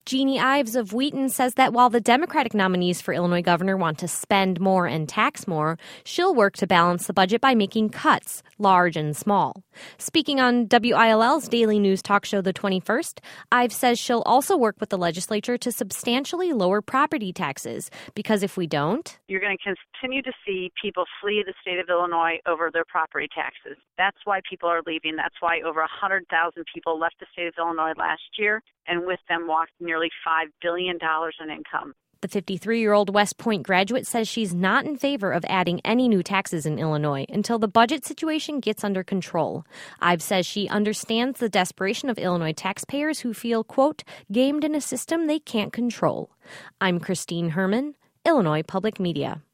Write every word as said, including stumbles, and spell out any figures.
Jeannie Ives of Wheaton says that while the Democratic nominees for Illinois governor want to spend more and tax more, she'll work to balance the budget by making cuts, large and small. Speaking on W I L L's daily news talk show The twenty-first, Ives says she'll also work with the legislature to substantially lower property taxes, because if we don't, you're going to continue to see people flee the state of Illinois over their property taxes. That's why people are leaving. That's why over one hundred thousand people left the state of Illinois last year, and with them walked nearly five billion dollars in income. The fifty-three-year-old West Point graduate says she's not in favor of adding any new taxes in Illinois until the budget situation gets under control. Ives says she understands the desperation of Illinois taxpayers who feel, quote, gamed in a system they can't control. I'm Christine Herman, Illinois Public Media.